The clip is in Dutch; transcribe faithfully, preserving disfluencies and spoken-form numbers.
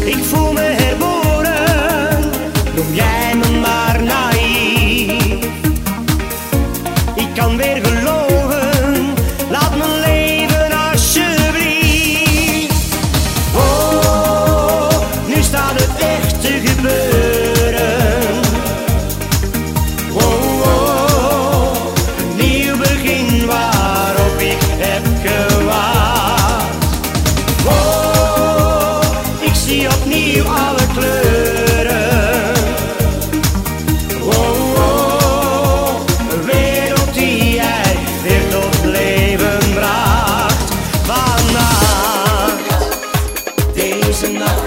Ik voel me herboren, noem jij me maar naïef. Ik kan weer geloven, laat me leven alsjeblieft. Oh, nu staat het echt te gebeuren. Oh, oh, een nieuw begin waarop ik heb gewacht. Oh, ik zie opnieuw alle kleuren. Oh, oh, een wereld die jij weer tot leven bracht. Vannacht, deze nacht.